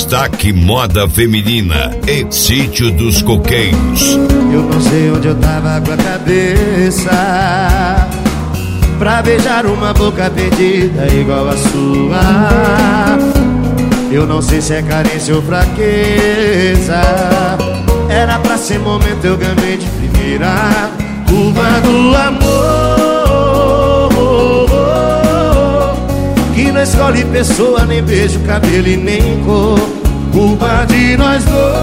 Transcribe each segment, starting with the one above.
Destaque Moda Feminina e Sítio dos Coqueiros. Eu não sei onde eu tava com a cabeça pra beijar uma boca perdida igual a sua. Eu não sei se é carência ou fraqueza. Era pra ser momento, eu ganhei de primeira. Culpa do amor que não escolhe pessoa, nem beijo, cabelo e nem cor. Culpa de nós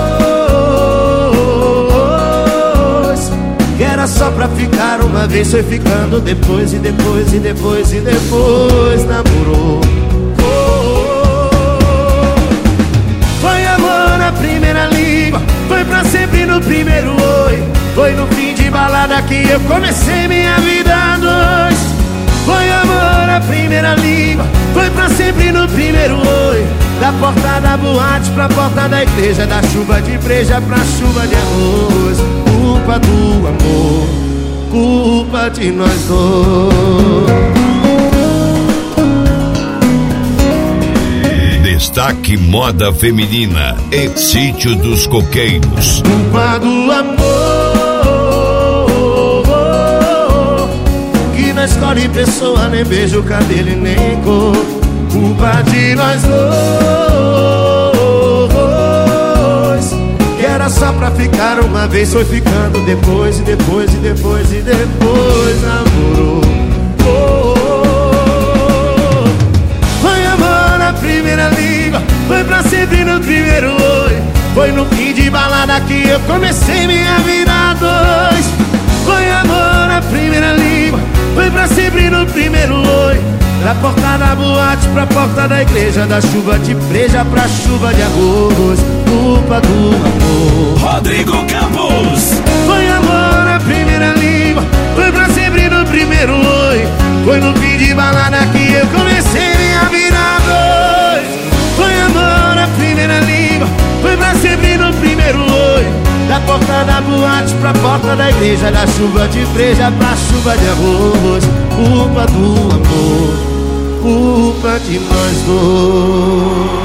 dois, que era só pra ficar uma vez, foi ficando depois e depois e depois e depois namorou. Foi amor na primeira língua, foi pra sempre no primeiro oi. Foi no fim de balada que eu comecei minha vida a dois. Foi amor na primeira língua, foi pra sempre no primeiro oi. Da porta da boate pra porta da igreja, da chuva de breja pra chuva de arroz. Culpa do amor, culpa de nós dois. Destaque Moda Feminina e Sítio dos Coqueiros. Culpa do amor que não escolhe pessoa, nem beijo, cabelo e nem cor. Culpa de nós dois, que era só pra ficar uma vez, foi ficando depois e depois e depois e depois namorou. Foi amor na primeira língua, foi pra sempre no primeiro oi. Foi no fim de balada que eu comecei minha vida a dois. Foi amor na primeira língua, foi pra sempre no primeiro oi. Da porta da boate pra porta da igreja, da chuva de breja pra chuva de arroz. Culpa do amor, Rodrigo Campos. foi amor na primeira língua, foi pra sempre no primeiro oi. Foi no fim de balada que eu comecei minha vida a dois. Foi amor na primeira língua, foi pra sempre no primeiro oi. Da porta da boate pra porta da igreja, da chuva de breja pra chuva de arroz. Culpa do amor, culpa de nós dois.